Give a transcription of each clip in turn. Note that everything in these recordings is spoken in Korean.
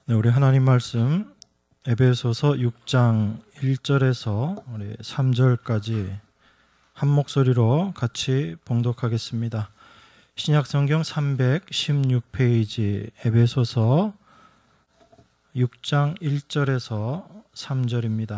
네, 우리 하나님 말씀 에베소서 6장 1절에서 우리 3절까지 한 목소리로 같이 봉독하겠습니다. 신약성경 316페이지 에베소서 6장 1절에서 3절입니다.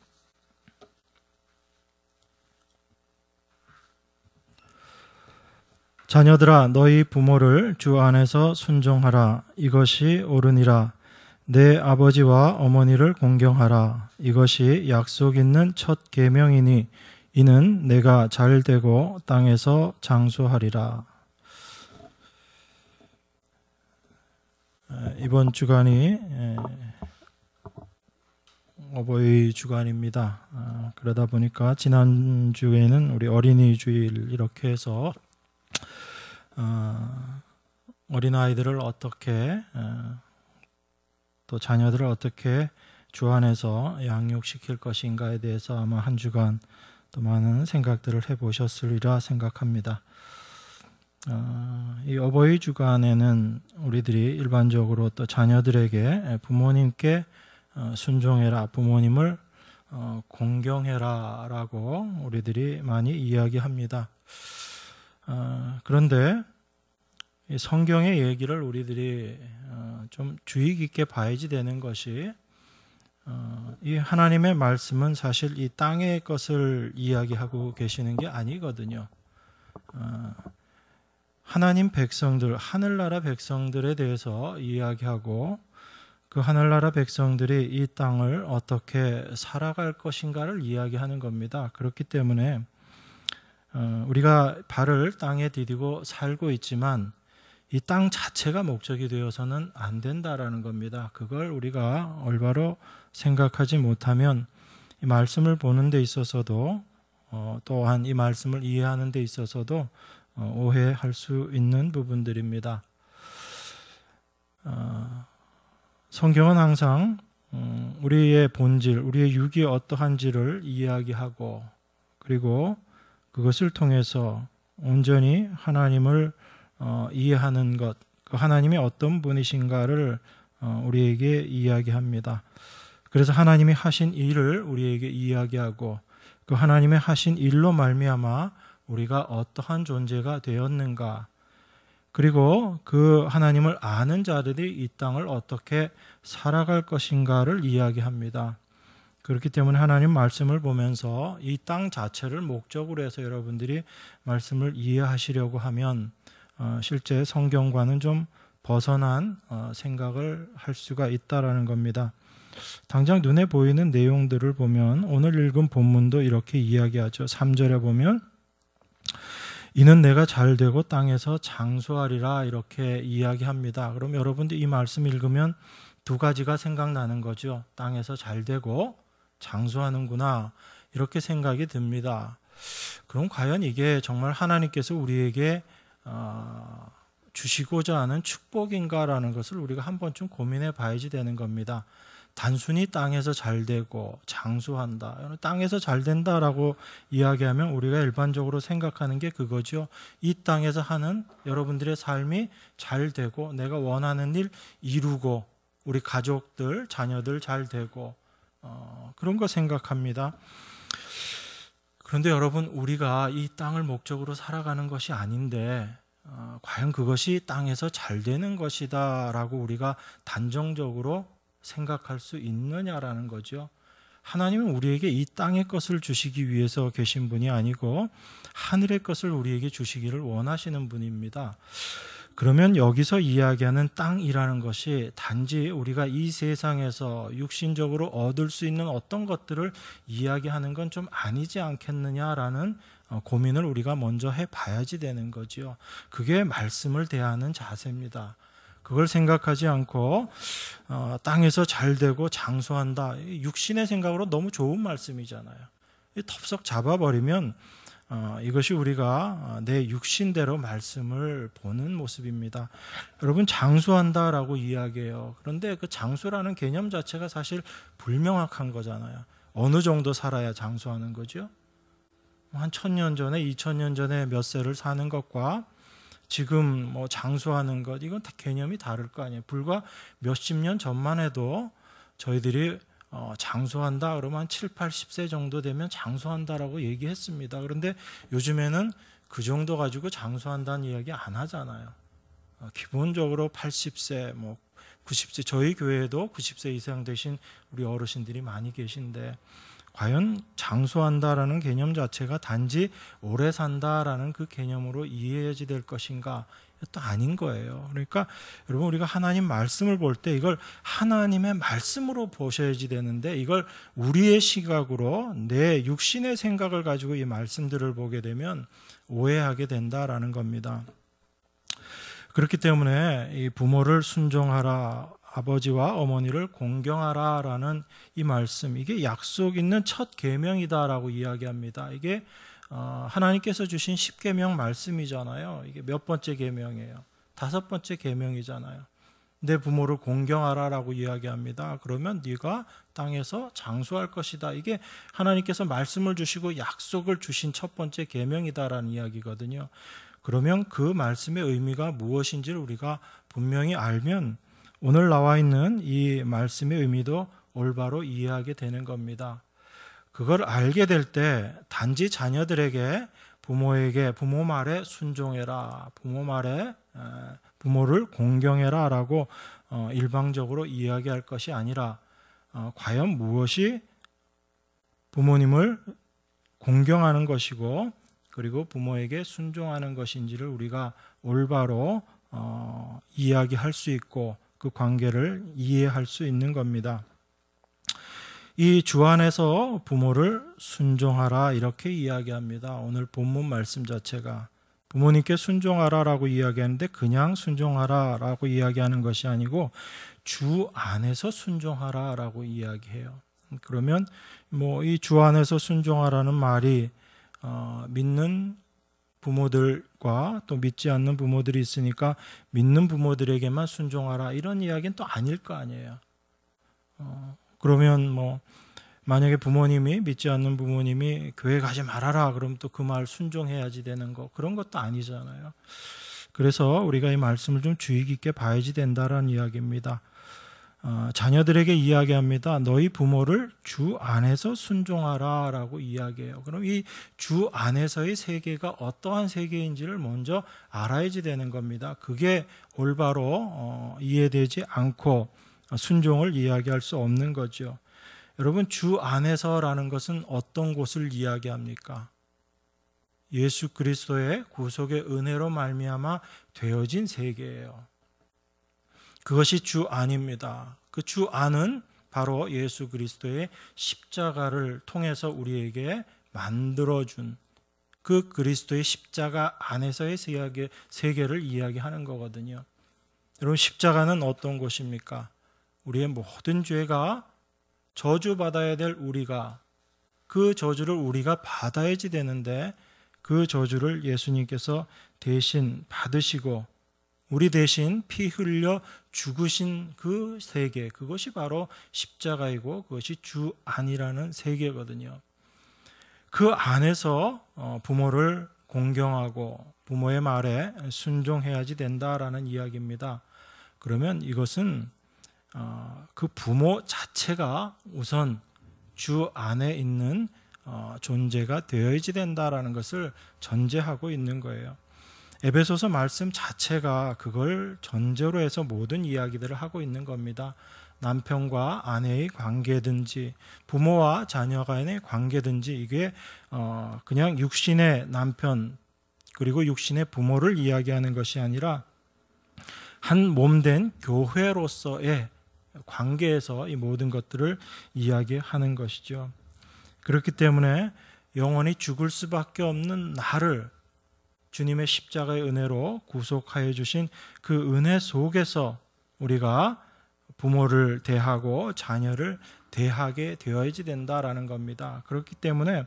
자녀들아, 너희 부모를 주 안에서 순종하라. 이것이 옳으니라. 내 아버지와 어머니를 공경하라. 이것이 약속 있는 첫 계명이니 이는 내가 잘되고 땅에서 장수하리라. 이번 주간이 어버이 주간입니다. 그러다 보니까 지난주에는 우리 어린이 주일 이렇게 해서 어린아이들을 어떻게 또 자녀들을 어떻게 주 안에서 양육시킬 것인가에 대해서 아마 한 주간 또 많은 생각들을 해보셨으리라 생각합니다. 이 어버이 주간에는 우리들이 일반적으로 또 자녀들에게 부모님께 순종해라, 부모님을 공경해라 라고 우리들이 많이 이야기합니다. 그런데 이 성경의 얘기를 우리들이 좀 주의 깊게 봐야지 되는 것이 이 하나님의 말씀은 사실 이 땅의 것을 이야기하고 계시는 게 아니거든요. 하나님 백성들, 하늘나라 백성들에 대해서 이야기하고 그 하늘나라 백성들이 이 땅을 어떻게 살아갈 것인가를 이야기하는 겁니다. 그렇기 때문에 우리가 발을 땅에 디디고 살고 있지만 이 땅 자체가 목적이 되어서는 안 된다라는 겁니다. 그걸 우리가 올바로 생각하지 못하면 이 말씀을 보는 데 있어서도 또한 이 말씀을 이해하는 데 있어서도 오해할 수 있는 부분들입니다. 성경은 항상 우리의 본질, 우리의 육이 어떠한지를 이야기하고 그리고 그것을 통해서 온전히 하나님을 이해하는 것, 그 하나님이 어떤 분이신가를 우리에게 이야기합니다. 그래서 하나님이 하신 일을 우리에게 이야기하고 그 하나님의 하신 일로 말미암아 우리가 어떠한 존재가 되었는가, 그리고 그 하나님을 아는 자들이 이 땅을 어떻게 살아갈 것인가를 이야기합니다. 그렇기 때문에 하나님 말씀을 보면서 이 땅 자체를 목적으로 해서 여러분들이 말씀을 이해하시려고 하면 실제 성경과는 좀 벗어난 생각을 할 수가 있다라는 겁니다. 당장 눈에 보이는 내용들을 보면 오늘 읽은 본문도 이렇게 이야기하죠. 3절에 보면 이는 내가 잘되고 땅에서 장수하리라 이렇게 이야기합니다. 그럼 여러분들 이 말씀 읽으면 두 가지가 생각나는 거죠. 땅에서 잘되고 장수하는구나 이렇게 생각이 듭니다. 그럼 과연 이게 정말 하나님께서 우리에게 주시고자 하는 축복인가라는 것을 우리가 한 번쯤 고민해 봐야지 되는 겁니다. 단순히 땅에서 잘되고 장수한다, 땅에서 잘된다라고 이야기하면 우리가 일반적으로 생각하는 게 그거죠. 이 땅에서 하는 여러분들의 삶이 잘되고 내가 원하는 일 이루고 우리 가족들, 자녀들 잘되고 그런 거 생각합니다. 그런데 여러분, 우리가 이 땅을 목적으로 살아가는 것이 아닌데 과연 그것이 땅에서 잘 되는 것이다 라고 우리가 단정적으로 생각할 수 있느냐라는 거죠. 하나님은 우리에게 이 땅의 것을 주시기 위해서 계신 분이 아니고 하늘의 것을 우리에게 주시기를 원하시는 분입니다. 그러면 여기서 이야기하는 땅이라는 것이 단지 우리가 이 세상에서 육신적으로 얻을 수 있는 어떤 것들을 이야기하는 건 좀 아니지 않겠느냐라는 고민을 우리가 먼저 해봐야지 되는 거죠. 그게 말씀을 대하는 자세입니다. 그걸 생각하지 않고 땅에서 잘되고 장수한다, 육신의 생각으로 너무 좋은 말씀이잖아요. 덥석 잡아버리면 이것이 우리가 내 육신대로 말씀을 보는 모습입니다. 여러분, 장수한다라고 이야기해요. 그런데 그 장수라는 개념 자체가 사실 불명확한 거잖아요. 어느 정도 살아야 장수하는 거죠? 한 1000년 전에, 2000년 전에 몇 세를 사는 것과 지금 뭐 장수하는 것, 이건 다 개념이 다를 거 아니에요. 불과 몇십 년 전만 해도 저희들이 장수한다 그러면 한 7, 80세 정도 되면 장수한다라고 얘기했습니다. 그런데 요즘에는 그 정도 가지고 장수한다는 이야기 안 하잖아요. 기본적으로 80세, 뭐 90세, 저희 교회에도 90세 이상 되신 우리 어르신들이 많이 계신데, 과연 장수한다라는 개념 자체가 단지 오래 산다라는 그 개념으로 이해해야지 될 것인가? 또 아닌 거예요. 그러니까 여러분, 우리가 하나님 말씀을 볼 때 이걸 하나님의 말씀으로 보셔야지 되는데, 이걸 우리의 시각으로 내 육신의 생각을 가지고 이 말씀들을 보게 되면 오해하게 된다라는 겁니다. 그렇기 때문에 이 부모를 순종하라, 아버지와 어머니를 공경하라라는 이 말씀, 이게 약속 있는 첫 계명이다라고 이야기합니다. 이게 하나님께서 주신 10계명 말씀이잖아요. 이게 몇 번째 계명이에요? 5번째 계명이잖아요. 내 부모를 공경하라라고 이야기합니다. 그러면 네가 땅에서 장수할 것이다. 이게 하나님께서 말씀을 주시고 약속을 주신 첫 번째 계명이다라는 이야기거든요. 그러면 그 말씀의 의미가 무엇인지를 우리가 분명히 알면 오늘 나와 있는 이 말씀의 의미도 올바로 이해하게 되는 겁니다. 그걸 알게 될 때 단지 자녀들에게 부모 말에 순종해라, 부모를 공경해라라고 일방적으로 이야기할 것이 아니라 과연 무엇이 부모님을 공경하는 것이고 그리고 부모에게 순종하는 것인지를 우리가 올바로 이야기할 수 있고 그 관계를 이해할 수 있는 겁니다. 이 주 안에서 부모를 순종하라 이렇게 이야기합니다. 오늘 본문 말씀 자체가 부모님께 순종하라라고 이야기하는데 그냥 순종하라라고 이야기하는 것이 아니고 주 안에서 순종하라라고 이야기해요. 그러면 뭐 이 주 안에서 순종하라는 말이 믿는 부모들과 또 믿지 않는 부모들이 있으니까 믿는 부모들에게만 순종하라 이런 이야기는 또 아닐 거 아니에요. 그러면 뭐 만약에 부모님이 믿지 않는 부모님이 교회 가지 말아라 그러면 또 그 말 순종해야지 되는 거, 그런 것도 아니잖아요. 그래서 우리가 이 말씀을 좀 주의 깊게 봐야지 된다라는 이야기입니다. 자녀들에게 이야기합니다. 너희 부모를 주 안에서 순종하라 라고 이야기해요. 그럼 이 주 안에서의 세계가 어떠한 세계인지를 먼저 알아야지 되는 겁니다. 그게 올바로 이해되지 않고 순종을 이야기할 수 없는 거죠. 여러분, 주 안에서라는 것은 어떤 곳을 이야기합니까? 예수 그리스도의 구속의 은혜로 말미암아 되어진 세계예요. 그것이 주 안입니다. 그 주 안은 바로 예수 그리스도의 십자가를 통해서 우리에게 만들어준 그 그리스도의 십자가 안에서의 세계를 이야기하는 거거든요. 여러분, 십자가는 어떤 곳입니까? 우리의 모든 죄가 저주받아야 될 우리가 그 저주를 우리가 받아야지 되는데 그 저주를 예수님께서 대신 받으시고 우리 대신 피 흘려 죽으신 그 세계, 그것이 바로 십자가이고 그것이 주 안이라는 세계거든요. 그 안에서 부모를 공경하고 부모의 말에 순종해야지 된다라는 이야기입니다. 그러면 이것은 그 부모 자체가 우선 주 안에 있는 존재가 되어야지 된다라는 것을 전제하고 있는 거예요. 에베소서 말씀 자체가 그걸 전제로 해서 모든 이야기들을 하고 있는 겁니다. 남편과 아내의 관계든지 부모와 자녀 간의 관계든지 이게 그냥 육신의 남편 그리고 육신의 부모를 이야기하는 것이 아니라 한 몸된 교회로서의 관계에서 이 모든 것들을 이야기하는 것이죠. 그렇기 때문에 영원히 죽을 수밖에 없는 나를 주님의 십자가의 은혜로 구속하여 주신 그 은혜 속에서 우리가 부모를 대하고 자녀를 대하게 되어야지 된다라는 겁니다. 그렇기 때문에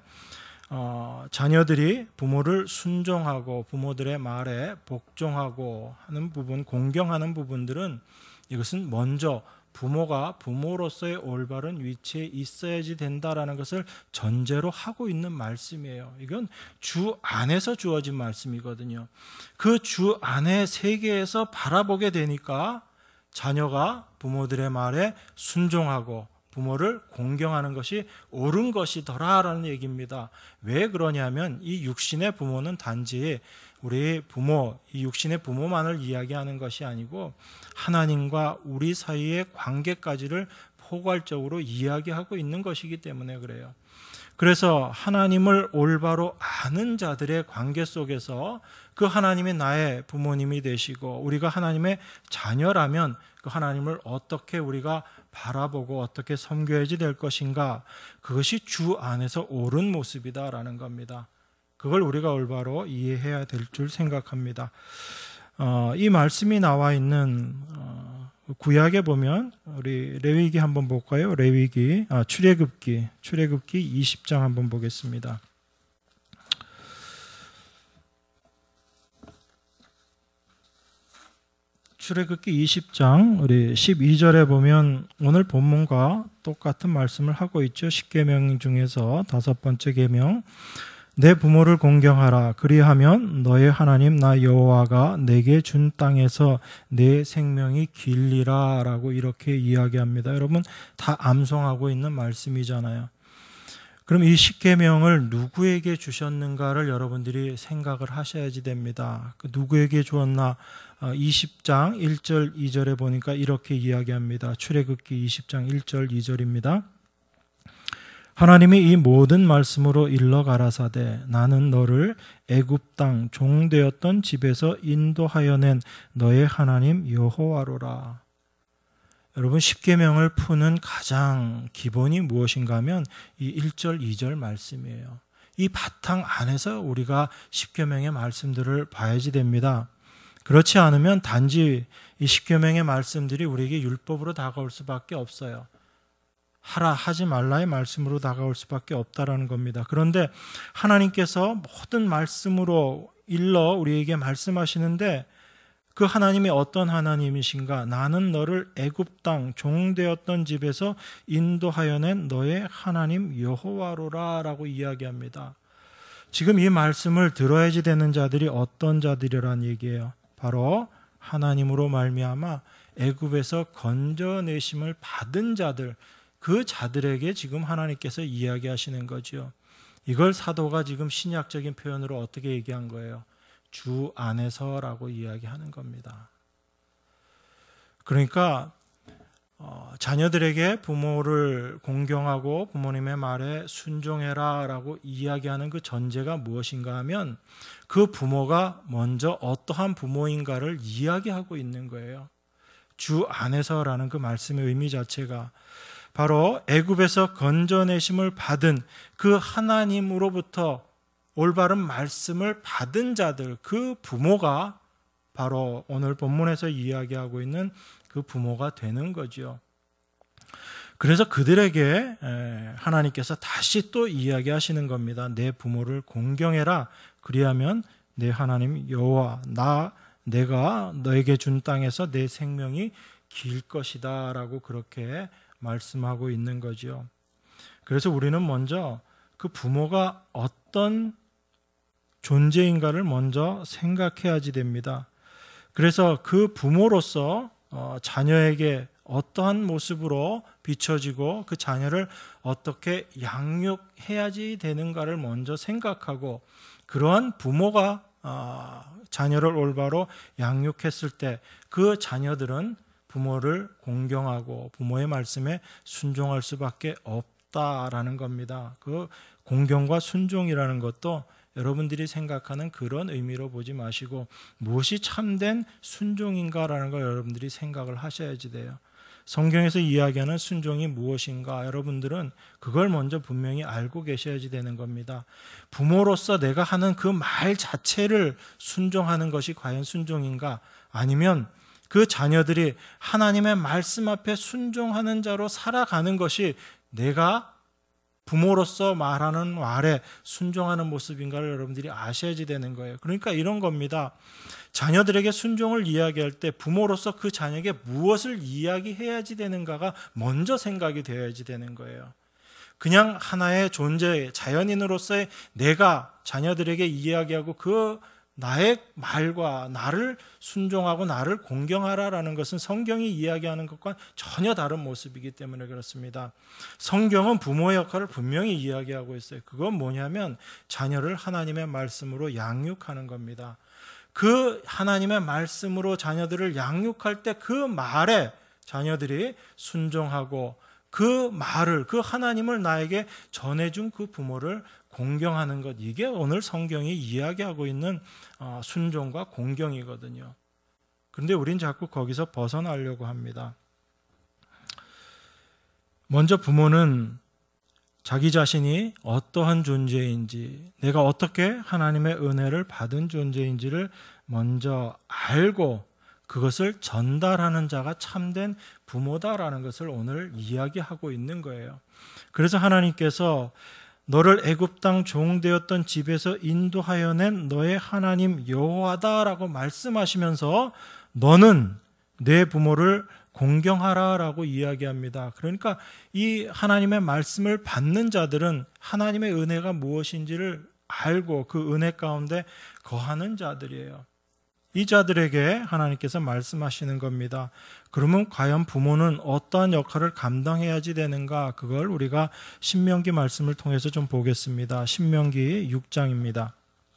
자녀들이 부모를 순종하고 부모들의 말에 복종하고 하는 부분, 공경하는 부분들은 이것은 먼저 부모가 부모로서의 올바른 위치에 있어야지 된다라는 것을 전제로 하고 있는 말씀이에요. 이건 주 안에서 주어진 말씀이거든요. 그 주 안의 세계에서 바라보게 되니까 자녀가 부모들의 말에 순종하고 부모를 공경하는 것이 옳은 것이더라라는 얘기입니다. 왜 그러냐면 이 육신의 부모는 단지 우리 부모, 이 육신의 부모만을 이야기하는 것이 아니고 하나님과 우리 사이의 관계까지를 포괄적으로 이야기하고 있는 것이기 때문에 그래요. 그래서 하나님을 올바로 아는 자들의 관계 속에서 그 하나님이 나의 부모님이 되시고 우리가 하나님의 자녀라면 그 하나님을 어떻게 우리가 바라보고 어떻게 섬겨야지 될 것인가, 그것이 주 안에서 옳은 모습이다라는 겁니다. 그걸 우리가 올바로 이해해야 될 줄 생각합니다. 이 말씀이 나와 있는 구약에 보면 우리 레위기 한번 볼까요? 레위기, 출애굽기 20장 한번 보겠습니다. 출애굽기 20장 우리 12절에 보면 오늘 본문과 똑같은 말씀을 하고 있죠. 10계명 중에서 5번째 계명, 내 부모를 공경하라. 그리하면 너의 하나님 나 여호와가 내게 준 땅에서 내 생명이 길리라 라고 이렇게 이야기합니다. 여러분 다 암송하고 있는 말씀이잖아요. 그럼 이 10계명을 누구에게 주셨는가를 여러분들이 생각을 하셔야지 됩니다. 그 누구에게 주었나? 20장 1절 2절에 보니까 이렇게 이야기합니다. 출애굽기 20장 1절 2절입니다. 하나님이 이 모든 말씀으로 일러 가라사대 나는 너를 애굽 땅 종되었던 집에서 인도하여 낸 너의 하나님 여호와로라. 여러분 10계명을 푸는 가장 기본이 무엇인가 하면 이 1절 2절 말씀이에요. 이 바탕 안에서 우리가 10계명의 말씀들을 봐야지 됩니다. 그렇지 않으면 단지 이 10계명의 말씀들이 우리에게 율법으로 다가올 수밖에 없어요. 하라 하지 말라의 말씀으로 다가올 수밖에 없다라는 겁니다. 그런데 하나님께서 모든 말씀으로 일러 우리에게 말씀하시는데 그 하나님이 어떤 하나님이신가? 나는 너를 애굽 땅 종되었던 집에서 인도하여 낸 너의 하나님 여호와로라 라고 이야기합니다. 지금 이 말씀을 들어야지 되는 자들이 어떤 자들이란 얘기예요? 바로 하나님으로 말미암아 애굽에서 건져내심을 받은 자들, 그 자들에게 지금 하나님께서 이야기하시는 거죠. 이걸 사도가 지금 신약적인 표현으로 어떻게 얘기한 거예요? 주 안에서라고 이야기하는 겁니다. 그러니까 자녀들에게 부모를 공경하고 부모님의 말에 순종해라 라고 이야기하는 그 전제가 무엇인가 하면 그 부모가 먼저 어떠한 부모인가를 이야기하고 있는 거예요. 주 안에서라는 그 말씀의 의미 자체가 바로 애굽에서 건져내심을 받은 그 하나님으로부터 올바른 말씀을 받은 자들, 그 부모가 바로 오늘 본문에서 이야기하고 있는 그 부모가 되는 거죠. 그래서 그들에게 하나님께서 다시 또 이야기하시는 겁니다. 내 부모를 공경해라. 그리하면 내 하나님 여호와 내가 너에게 준 땅에서 내 생명이 길 것이다 라고 그렇게 말씀하고 있는 거죠. 그래서 우리는 먼저 그 부모가 어떤 존재인가를 먼저 생각해야지 됩니다. 그래서 그 부모로서 자녀에게 어떠한 모습으로 비춰지고 그 자녀를 어떻게 양육해야지 되는가를 먼저 생각하고 그러한 부모가 자녀를 올바로 양육했을 때 그 자녀들은 부모를 공경하고 부모의 말씀에 순종할 수밖에 없다라는 겁니다. 그 공경과 순종이라는 것도 여러분들이 생각하는 그런 의미로 보지 마시고 무엇이 참된 순종인가라는 걸 여러분들이 생각을 하셔야지 돼요. 성경에서 이야기하는 순종이 무엇인가 여러분들은 그걸 먼저 분명히 알고 계셔야지 되는 겁니다. 부모로서 내가 하는 그 말 자체를 순종하는 것이 과연 순종인가? 아니면 그 자녀들이 하나님의 말씀 앞에 순종하는 자로 살아가는 것이 내가 부모로서 말하는 말에 순종하는 모습인가를 여러분들이 아셔야지 되는 거예요. 그러니까 이런 겁니다. 자녀들에게 순종을 이야기할 때 부모로서 그 자녀에게 무엇을 이야기해야지 되는가가 먼저 생각이 되어야지 되는 거예요. 그냥 하나의 존재, 자연인으로서의 내가 자녀들에게 이야기하고 그 나의 말과 나를 순종하고 나를 공경하라라는 것은 성경이 이야기하는 것과 전혀 다른 모습이기 때문에 그렇습니다. 성경은 부모의 역할을 분명히 이야기하고 있어요. 그건 뭐냐면 자녀를 하나님의 말씀으로 양육하는 겁니다. 그 하나님의 말씀으로 자녀들을 양육할 때 그 말에 자녀들이 순종하고 그 말을, 그 하나님을 나에게 전해준 그 부모를 공경하는 것, 이게 오늘 성경이 이야기하고 있는 순종과 공경이거든요. 그런데 우린 자꾸 거기서 벗어나려고 합니다. 먼저 부모는 자기 자신이 어떠한 존재인지, 내가 어떻게 하나님의 은혜를 받은 존재인지를 먼저 알고 그것을 전달하는 자가 참된 부모다라는 것을 오늘 이야기하고 있는 거예요. 그래서 하나님께서 너를 애굽 땅 종되었던 집에서 인도하여 낸 너의 하나님 여호와다라고 말씀하시면서 너는 내 부모를 공경하라라고 이야기합니다. 그러니까 이 하나님의 말씀을 받는 자들은 하나님의 은혜가 무엇인지를 알고 그 은혜 가운데 거하는 자들이에요. 이 자들에게 하나님께서 말씀하시는 겁니다. 그러면 과연 부모는 어떠한 역할을 감당해야지 되는가? 그걸 우리가 신명기 말씀을 통해서 좀 보겠습니다. 신명기 6장입니다.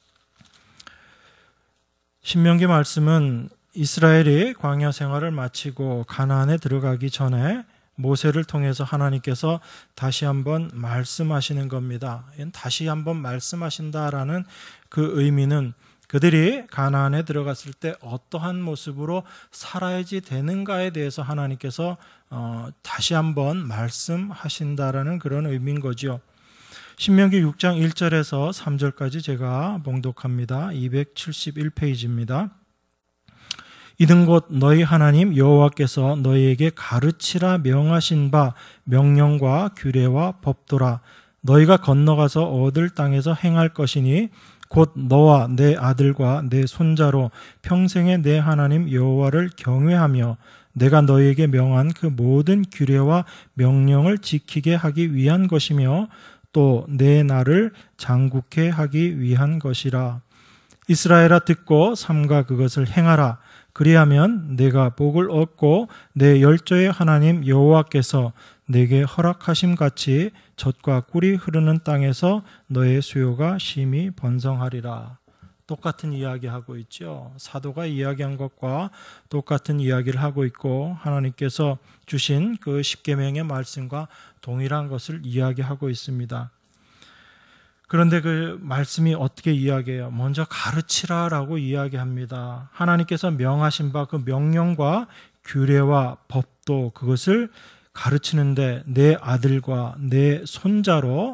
신명기 말씀은 이스라엘이 광야 생활을 마치고 가나안에 들어가기 전에 모세를 통해서 하나님께서 다시 한번 말씀하시는 겁니다. 다시 한번 말씀하신다라는 그 의미는 그들이 가나안에 들어갔을 때 어떠한 모습으로 살아야지 되는가에 대해서 하나님께서 다시 한번 말씀하신다라는 그런 의미인 거죠. 신명기 6장 1절에서 3절까지 제가 봉독합니다. 271페이지입니다. 이는 곧 너희 하나님 여호와께서 너희에게 가르치라 명하신 바 명령과 규례와 법도라. 너희가 건너가서 얻을 땅에서 행할 것이니 곧 너와 내 아들과 내 손자로 평생에 내 하나님 여호와를 경외하며 내가 너희에게 명한 그 모든 규례와 명령을 지키게 하기 위한 것이며 또 내 나를 장국케 하기 위한 것이라. 이스라엘아 듣고 삼가 그것을 행하라. 그리하면 내가 복을 얻고 내 열조의 하나님 여호와께서 내게 허락하심 같이 젖과 꿀이 흐르는 땅에서 너의 수요가 심히 번성하리라. 똑같은 이야기하고 있죠. 사도가 이야기한 것과 똑같은 이야기를 하고 있고 하나님께서 주신 그 십계명의 말씀과 동일한 것을 이야기하고 있습니다. 그런데 그 말씀이 어떻게 이야기해요? 먼저 가르치라라고 이야기합니다. 하나님께서 명하신 바 그 명령과 규례와 법도 그것을 가르치는데 내 아들과 내 손자로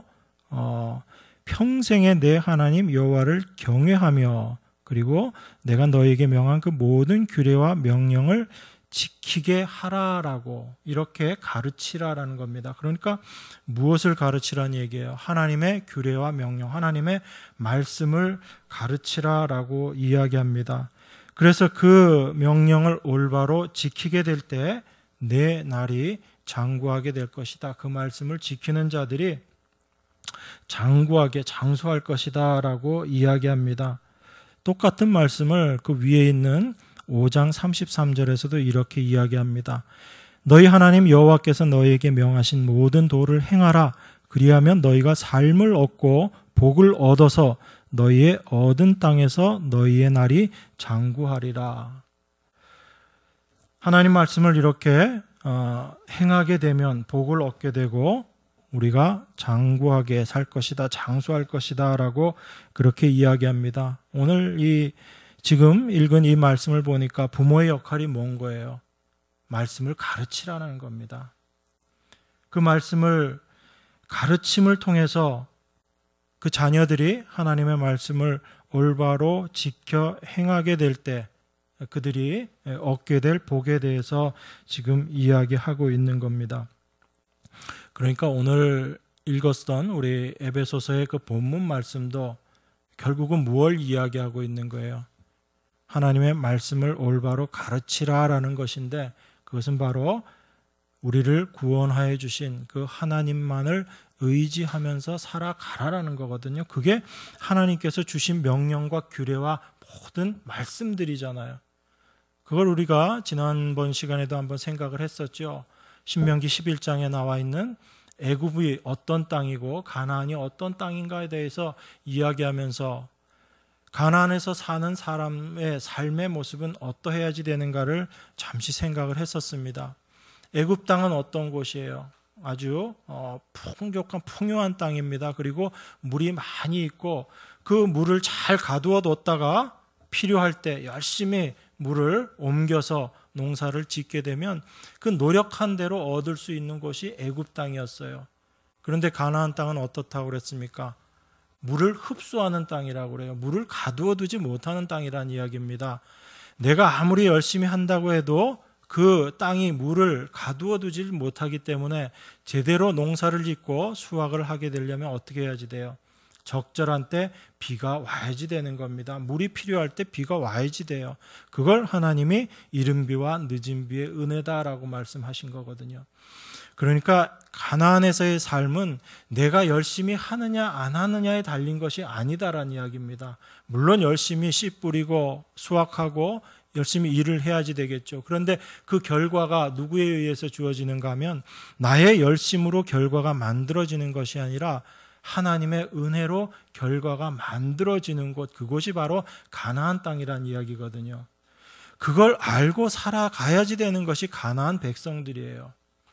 평생에 내 하나님 여호와를 경외하며 그리고 내가 너에게 명한 그 모든 규례와 명령을 지키게 하라라고 이렇게 가르치라라는 겁니다. 그러니까 무엇을 가르치라는 얘기예요? 하나님의 규례와 명령, 하나님의 말씀을 가르치라라고 이야기합니다. 그래서 그 명령을 올바로 지키게 될 때 내 날이 장구하게 될 것이다. 그 말씀을 지키는 자들이 장구하게 장수할 것이다 라고 이야기합니다. 똑같은 말씀을 그 위에 있는 5장 33절에서도 이렇게 이야기합니다. 너희 하나님 여호와께서 너희에게 명하신 모든 도를 행하라. 그리하면 너희가 삶을 얻고 복을 얻어서 너희의 얻은 땅에서 너희의 날이 장구하리라. 하나님 말씀을 이렇게 행하게 되면 복을 얻게 되고 우리가 장구하게 살 것이다, 장수할 것이다 라고 그렇게 이야기합니다. 오늘 지금 읽은 이 말씀을 보니까 부모의 역할이 뭔 거예요? 말씀을 가르치라는 겁니다. 그 말씀을 가르침을 통해서 그 자녀들이 하나님의 말씀을 올바로 지켜 행하게 될 때 그들이 얻게 될 복에 대해서 지금 이야기하고 있는 겁니다. 그러니까 오늘 읽었던 우리 에베소서의 그 본문 말씀도 결국은 무엇을 이야기하고 있는 거예요? 하나님의 말씀을 올바로 가르치라라는 것인데, 그것은 바로 우리를 구원하여 주신 그 하나님만을 의지하면서 살아가라라는 거거든요. 그게 하나님께서 주신 명령과 규례와 모든 말씀들이잖아요. 그걸 우리가 지난번 시간에도 한번 생각을 했었죠. 신명기 11장에 나와 있는 애굽이 어떤 땅이고 가나안이 어떤 땅인가에 대해서 이야기하면서 가나안에서 사는 사람의 삶의 모습은 어떠해야지 되는가를 잠시 생각을 했었습니다. 애굽 땅은 어떤 곳이에요? 아주 풍족한 풍요한 땅입니다. 그리고 물이 많이 있고 그 물을 잘 가두어 뒀다가 필요할 때 열심히 물을 옮겨서 농사를 짓게 되면 그 노력한 대로 얻을 수 있는 곳이 애굽 땅이었어요. 그런데 가나안 땅은 어떻다고 그랬습니까? 물을 흡수하는 땅이라고 그래요. 물을 가두어 두지 못하는 땅이라는 이야기입니다. 내가 아무리 열심히 한다고 해도 그 땅이 물을 가두어 두지 못하기 때문에 제대로 농사를 짓고 수확을 하게 되려면 어떻게 해야지 돼요? 적절한 때 비가 와야지 되는 겁니다. 물이 필요할 때 비가 와야지 돼요. 그걸 하나님이 이른 비와 늦은 비의 은혜다라고 말씀하신 거거든요. 그러니까 가나안에서의 삶은 내가 열심히 하느냐 안 하느냐에 달린 것이 아니다라는 이야기입니다. 물론 열심히 씨 뿌리고 수확하고 열심히 일을 해야지 되겠죠. 그런데 그 결과가 누구에 의해서 주어지는가 하면 나의 열심으로 결과가 만들어지는 것이 아니라 하나님의 은혜로 결과가 만들어지는 곳, 그곳이 바로 가나안 땅이라는 이야기거든요. 그걸 알고 살아가야지 되는 것이 가나안 백성들이에요.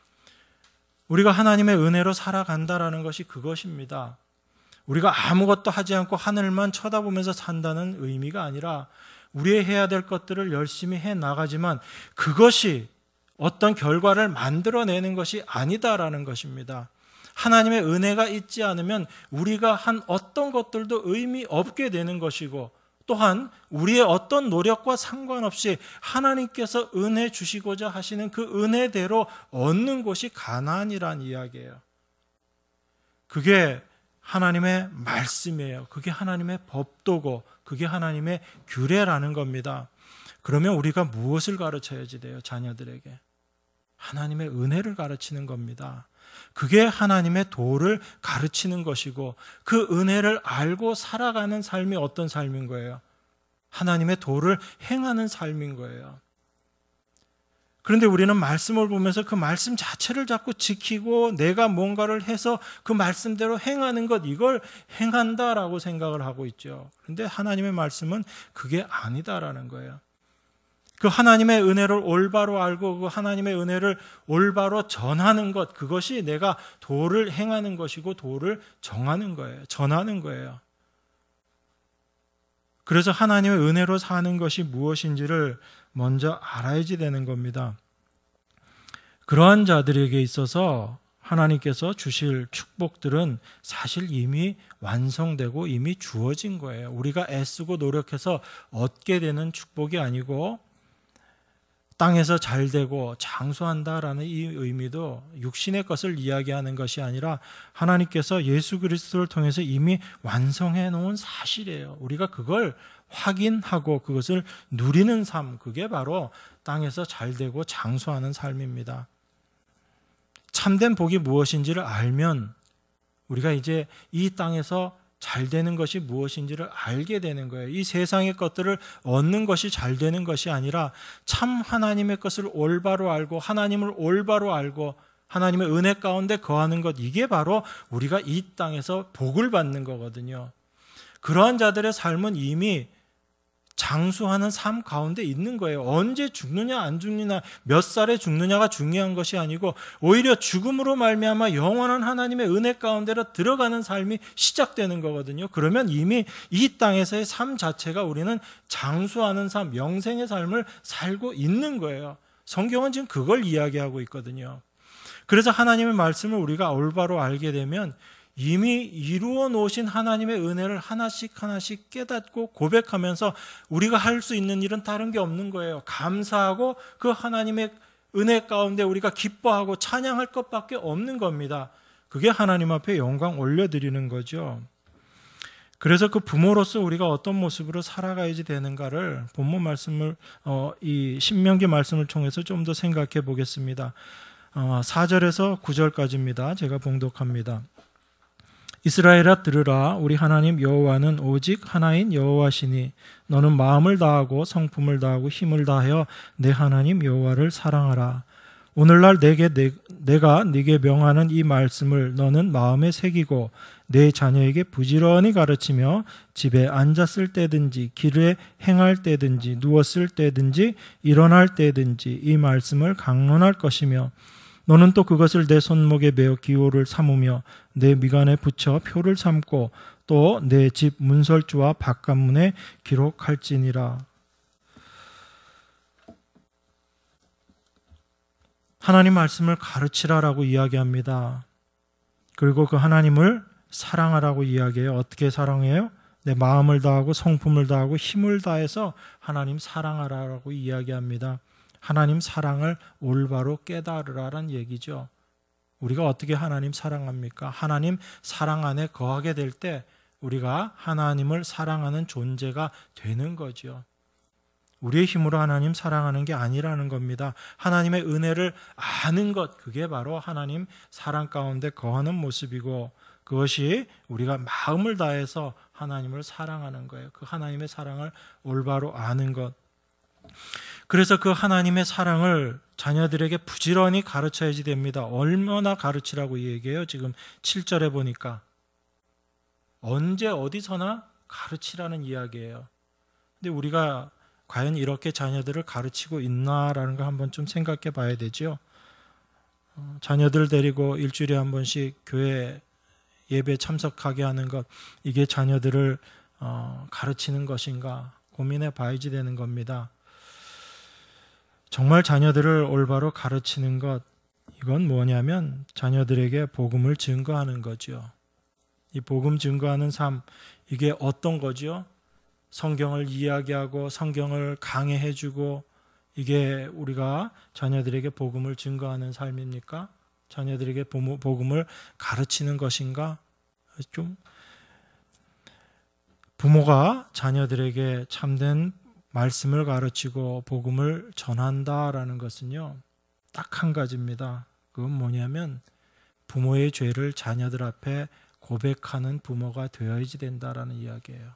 우리가 하나님의 은혜로 살아간다라는 것이 그것입니다. 우리가 아무것도 하지 않고 하늘만 쳐다보면서 산다는 의미가 아니라 우리의 해야 될 것들을 열심히 해 나가지만 그것이 어떤 결과를 만들어내는 것이 아니다라는 것입니다. 하나님의 은혜가 있지 않으면 우리가 한 어떤 것들도 의미 없게 되는 것이고, 또한 우리의 어떤 노력과 상관없이 하나님께서 은혜 주시고자 하시는 그 은혜대로 얻는 곳이 가나안이란 이야기예요. 그게 하나님의 말씀이에요. 그게 하나님의 법도고 그게 하나님의 규례라는 겁니다. 그러면 우리가 무엇을 가르쳐야지 돼요? 자녀들에게 하나님의 은혜를 가르치는 겁니다. 그게 하나님의 도를 가르치는 것이고, 그 은혜를 알고 살아가는 삶이 어떤 삶인 거예요? 하나님의 도를 행하는 삶인 거예요. 그런데 우리는 말씀을 보면서 그 말씀 자체를 자꾸 지키고 내가 뭔가를 해서 그 말씀대로 행하는 것, 이걸 행한다라고 생각을 하고 있죠. 그런데 하나님의 말씀은 그게 아니다라는 거예요. 그 하나님의 은혜를 올바로 알고 그 하나님의 은혜를 올바로 전하는 것, 그것이 내가 도를 행하는 것이고 도를 정하는 거예요. 전하는 거예요. 그래서 하나님의 은혜로 사는 것이 무엇인지를 먼저 알아야지 되는 겁니다. 그러한 자들에게 있어서 하나님께서 주실 축복들은 사실 이미 완성되고 이미 주어진 거예요. 우리가 애쓰고 노력해서 얻게 되는 축복이 아니고, 땅에서 잘 되고 장수한다라는 이 의미도 육신의 것을 이야기하는 것이 아니라 하나님께서 예수 그리스도를 통해서 이미 완성해 놓은 사실이에요. 우리가 그걸 확인하고 그것을 누리는 삶, 그게 바로 땅에서 잘 되고 장수하는 삶입니다. 참된 복이 무엇인지를 알면 우리가 이제 이 땅에서 잘 되는 것이 무엇인지를 알게 되는 거예요. 이 세상의 것들을 얻는 것이 잘 되는 것이 아니라 참 하나님의 것을 올바로 알고 하나님을 올바로 알고 하나님의 은혜 가운데 거하는 것, 이게 바로 우리가 이 땅에서 복을 받는 거거든요. 그러한 자들의 삶은 이미 장수하는 삶 가운데 있는 거예요. 언제 죽느냐 안 죽느냐, 몇 살에 죽느냐가 중요한 것이 아니고 오히려 죽음으로 말미암아 영원한 하나님의 은혜 가운데로 들어가는 삶이 시작되는 거거든요. 그러면 이미 이 땅에서의 삶 자체가 우리는 장수하는 삶, 영생의 삶을 살고 있는 거예요. 성경은 지금 그걸 이야기하고 있거든요. 그래서 하나님의 말씀을 우리가 올바로 알게 되면 이미 이루어 놓으신 하나님의 은혜를 하나씩 하나씩 깨닫고 고백하면서 우리가 할 수 있는 일은 다른 게 없는 거예요. 감사하고 그 하나님의 은혜 가운데 우리가 기뻐하고 찬양할 것밖에 없는 겁니다. 그게 하나님 앞에 영광 올려드리는 거죠. 그래서 그 부모로서 우리가 어떤 모습으로 살아가야지 되는가를 본문 말씀을 이 신명기 말씀을 통해서 좀 더 생각해 보겠습니다. 4절에서 9절까지입니다. 제가 봉독합니다. 이스라엘아 들으라. 우리 하나님 여호와는 오직 하나인 여호와시니 너는 마음을 다하고 성품을 다하고 힘을 다하여 내 하나님 여호와를 사랑하라. 오늘날 내가 네게 명하는 이 말씀을 너는 마음에 새기고 내 자녀에게 부지런히 가르치며 집에 앉았을 때든지 길에 행할 때든지 누웠을 때든지 일어날 때든지 이 말씀을 강론할 것이며 너는 또 그것을 내 손목에 메어 기호를 삼으며 내 미간에 붙여 표를 삼고 또 내 집 문설주와 바깥문에 기록할지니라. 하나님 말씀을 가르치라라고 이야기합니다. 그리고 그 하나님을 사랑하라고 이야기해요. 어떻게 사랑해요? 내 마음을 다하고 성품을 다하고 힘을 다해서 하나님 사랑하라고 이야기합니다. 하나님 사랑을 올바로 깨달으라는 얘기죠. 우리가 어떻게 하나님 사랑합니까? 하나님 사랑 안에 거하게 될 때 우리가 하나님을 사랑하는 존재가 되는 거죠. 우리의 힘으로 하나님 사랑하는 게 아니라는 겁니다. 하나님의 은혜를 아는 것, 그게 바로 하나님 사랑 가운데 거하는 모습이고 그것이 우리가 마음을 다해서 하나님을 사랑하는 거예요. 그 하나님의 사랑을 올바로 아는 것. 그래서 그 하나님의 사랑을 자녀들에게 부지런히 가르쳐야지 됩니다. 얼마나 가르치라고 얘기해요? 지금 7절에 보니까 언제 어디서나 가르치라는 이야기예요. 근데 우리가 과연 이렇게 자녀들을 가르치고 있나라는 걸 한번 좀 생각해 봐야 되죠. 자녀들 데리고 일주일에 한 번씩 교회 예배 참석하게 하는 것, 이게 자녀들을 가르치는 것인가 고민해 봐야지 되는 겁니다. 정말 자녀들을 올바로 가르치는 것, 이건 뭐냐면 자녀들에게 복음을 증거하는 거죠. 이 복음 증거하는 삶, 이게 어떤 거죠? 성경을 이야기하고 성경을 강해해주고 이게 우리가 자녀들에게 복음을 증거하는 삶입니까? 자녀들에게 복음을 가르치는 것인가? 좀 부모가 자녀들에게 참된 말씀을 가르치고 복음을 전한다라는 것은요, 딱 한 가지입니다. 그건 뭐냐면 부모의 죄를 자녀들 앞에 고백하는 부모가 되어야지 된다라는 이야기예요.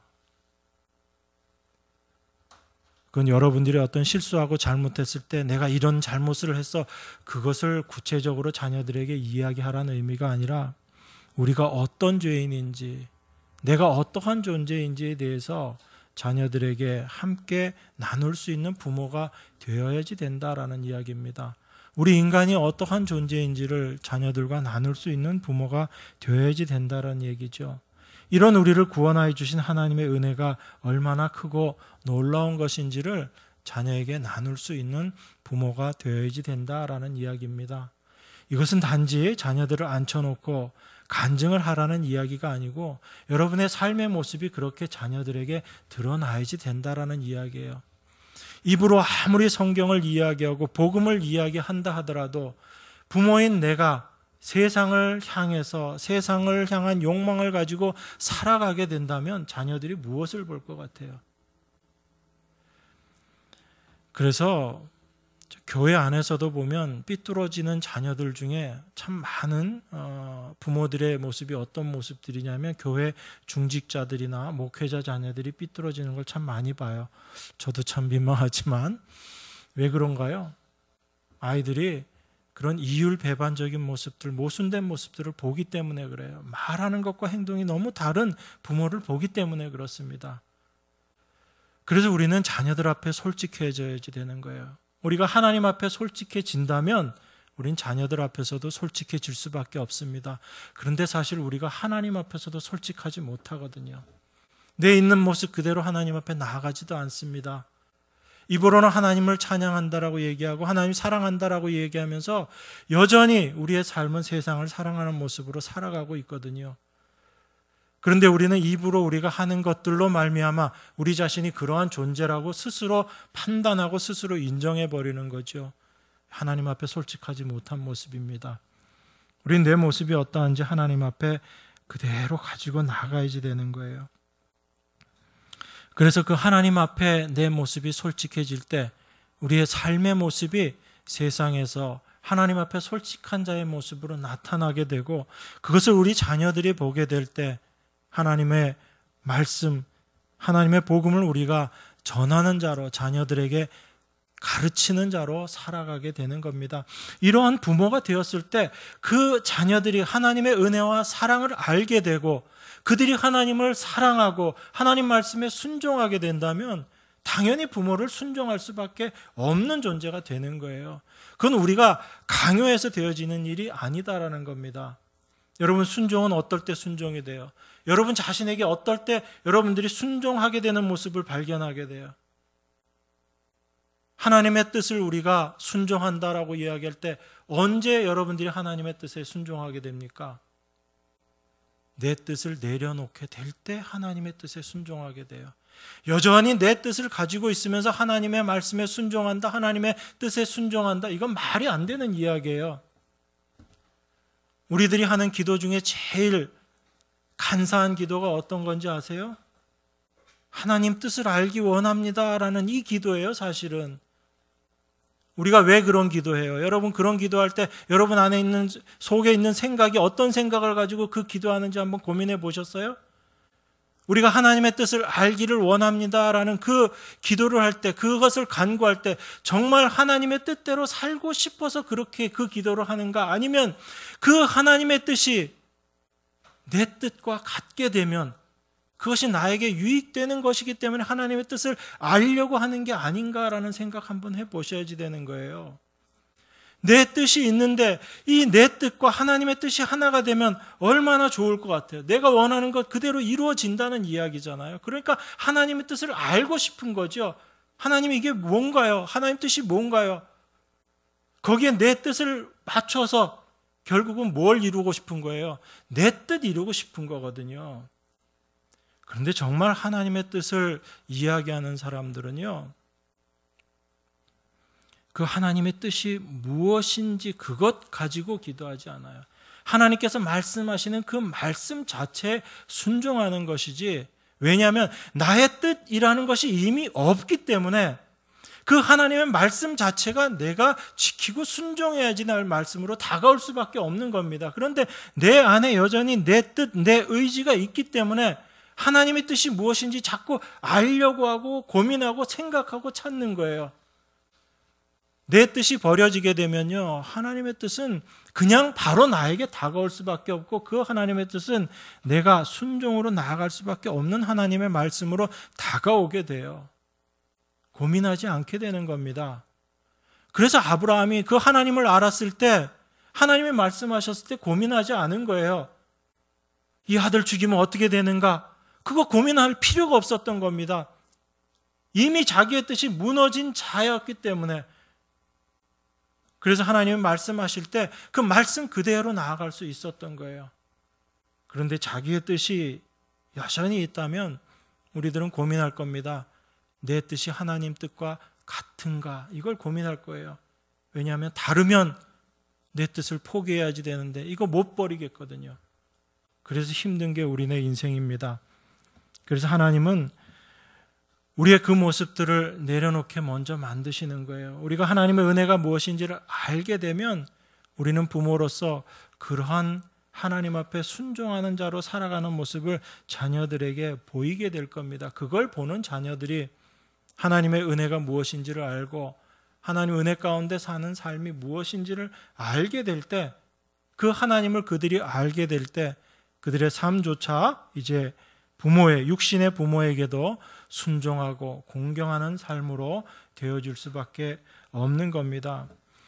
그건 여러분들이 어떤 실수하고 잘못했을 때 내가 이런 잘못을 해서 그것을 구체적으로 자녀들에게 이야기하라는 의미가 아니라 우리가 어떤 죄인인지, 내가 어떠한 존재인지에 대해서 자녀들에게 함께 나눌 수 있는 부모가 되어야지 된다라는 이야기입니다. 우리 인간이 어떠한 존재인지를 자녀들과 나눌 수 있는 부모가 되어야지 된다라는 얘기죠. 이런 우리를 구원하여 주신 하나님의 은혜가 얼마나 크고 놀라운 것인지를 자녀에게 나눌 수 있는 부모가 되어야지 된다라는 이야기입니다. 이것은 단지 자녀들을 앉혀놓고 간증을 하라는 이야기가 아니고 여러분의 삶의 모습이 그렇게 자녀들에게 드러나야지 된다라는 이야기예요. 입으로 아무리 성경을 이야기하고 복음을 이야기한다 하더라도 부모인 내가 세상을 향해서 세상을 향한 욕망을 가지고 살아가게 된다면 자녀들이 무엇을 볼 것 같아요? 그래서 교회 안에서도 보면 삐뚤어지는 자녀들 중에 참 많은 부모들의 모습이 어떤 모습들이냐면 교회 중직자들이나 목회자 자녀들이 삐뚤어지는 걸 참 많이 봐요. 저도 참 민망하지만 왜 그런가요? 아이들이 그런 이율배반적인 모습들, 모순된 모습들을 보기 때문에 그래요. 말하는 것과 행동이 너무 다른 부모를 보기 때문에 그렇습니다. 그래서 우리는 자녀들 앞에 솔직해져야지 되는 거예요. 우리가 하나님 앞에 솔직해진다면 우린 자녀들 앞에서도 솔직해질 수밖에 없습니다. 그런데 사실 우리가 하나님 앞에서도 솔직하지 못하거든요. 내 있는 모습 그대로 하나님 앞에 나아가지도 않습니다. 입으로는 하나님을 찬양한다라고 얘기하고 하나님 사랑한다라고 얘기하면서 여전히 우리의 삶은 세상을 사랑하는 모습으로 살아가고 있거든요. 그런데 우리는 입으로 우리가 하는 것들로 말미암아 우리 자신이 그러한 존재라고 스스로 판단하고 스스로 인정해 버리는 거죠. 하나님 앞에 솔직하지 못한 모습입니다. 우린 내 모습이 어떠한지 하나님 앞에 그대로 가지고 나가야지 되는 거예요. 그래서 그 하나님 앞에 내 모습이 솔직해질 때 우리의 삶의 모습이 세상에서 하나님 앞에 솔직한 자의 모습으로 나타나게 되고, 그것을 우리 자녀들이 보게 될 때 하나님의 말씀, 하나님의 복음을 우리가 전하는 자로, 자녀들에게 가르치는 자로 살아가게 되는 겁니다. 이러한 부모가 되었을 때 그 자녀들이 하나님의 은혜와 사랑을 알게 되고 그들이 하나님을 사랑하고 하나님 말씀에 순종하게 된다면 당연히 부모를 순종할 수밖에 없는 존재가 되는 거예요. 그건 우리가 강요해서 되어지는 일이 아니다라는 겁니다. 여러분, 순종은 어떨 때 순종이 돼요? 여러분 자신에게 어떨 때 여러분들이 순종하게 되는 모습을 발견하게 돼요? 하나님의 뜻을 우리가 순종한다라고 이야기할 때 언제 여러분들이 하나님의 뜻에 순종하게 됩니까? 내 뜻을 내려놓게 될 때 하나님의 뜻에 순종하게 돼요. 여전히 내 뜻을 가지고 있으면서 하나님의 말씀에 순종한다, 하나님의 뜻에 순종한다, 이건 말이 안 되는 이야기예요. 우리들이 하는 기도 중에 제일 간사한 기도가 어떤 건지 아세요? 하나님 뜻을 알기 원합니다라는 이 기도예요, 사실은. 우리가 왜 그런 기도해요? 여러분, 그런 기도할 때 여러분 안에 있는, 속에 있는 생각이 어떤 생각을 가지고 그 기도하는지 한번 고민해 보셨어요? 우리가 하나님의 뜻을 알기를 원합니다라는 그 기도를 할 때, 그것을 간구할 때 정말 하나님의 뜻대로 살고 싶어서 그렇게 그 기도를 하는가? 아니면 그 하나님의 뜻이 내 뜻과 같게 되면 그것이 나에게 유익되는 것이기 때문에 하나님의 뜻을 알려고 하는 게 아닌가라는 생각 한번 해보셔야지 되는 거예요. 내 뜻이 있는데 이 내 뜻과 하나님의 뜻이 하나가 되면 얼마나 좋을 것 같아요. 내가 원하는 것 그대로 이루어진다는 이야기잖아요. 그러니까 하나님의 뜻을 알고 싶은 거죠. 하나님 이게 뭔가요? 하나님 뜻이 뭔가요? 거기에 내 뜻을 맞춰서 결국은 뭘 이루고 싶은 거예요? 내 뜻 이루고 싶은 거거든요. 그런데 정말 하나님의 뜻을 이야기하는 사람들은요, 그 하나님의 뜻이 무엇인지 그것 가지고 기도하지 않아요. 하나님께서 말씀하시는 그 말씀 자체에 순종하는 것이지, 왜냐하면 나의 뜻이라는 것이 이미 없기 때문에 그 하나님의 말씀 자체가 내가 지키고 순종해야지 날 말씀으로 다가올 수밖에 없는 겁니다. 그런데 내 안에 여전히 내 뜻, 내 의지가 있기 때문에 하나님의 뜻이 무엇인지 자꾸 알려고 하고 고민하고 생각하고 찾는 거예요. 내 뜻이 버려지게 되면요, 하나님의 뜻은 그냥 바로 나에게 다가올 수밖에 없고 그 하나님의 뜻은 내가 순종으로 나아갈 수밖에 없는 하나님의 말씀으로 다가오게 돼요. 고민하지 않게 되는 겁니다. 그래서 아브라함이 그 하나님을 알았을 때, 하나님이 말씀하셨을 때 고민하지 않은 거예요. 이 아들 죽이면 어떻게 되는가? 그거 고민할 필요가 없었던 겁니다. 이미 자기의 뜻이 무너진 자였기 때문에. 그래서 하나님이 말씀하실 때 그 말씀 그대로 나아갈 수 있었던 거예요. 그런데 자기의 뜻이 여전히 있다면 우리들은 고민할 겁니다. 내 뜻이 하나님 뜻과 같은가? 이걸 고민할 거예요. 왜냐하면 다르면 내 뜻을 포기해야지 되는데 이거 못 버리겠거든요. 그래서 힘든 게 우리네 인생입니다. 그래서 하나님은 우리의 그 모습들을 내려놓게 먼저 만드시는 거예요. 우리가 하나님의 은혜가 무엇인지를 알게 되면 우리는 부모로서 그러한 하나님 앞에 순종하는 자로 살아가는 모습을 자녀들에게 보이게 될 겁니다. 그걸 보는 자녀들이 하나님의 은혜가 무엇인지를 알고 하나님 은혜 가운데 사는 삶이 무엇인지를 알게 될 때, 그 하나님을 그들이 알게 될 때 그들의 삶조차 이제 부모의, 육신의 부모에게도 순종하고 공경하는 삶으로 되어줄 수밖에 없는 겁니다.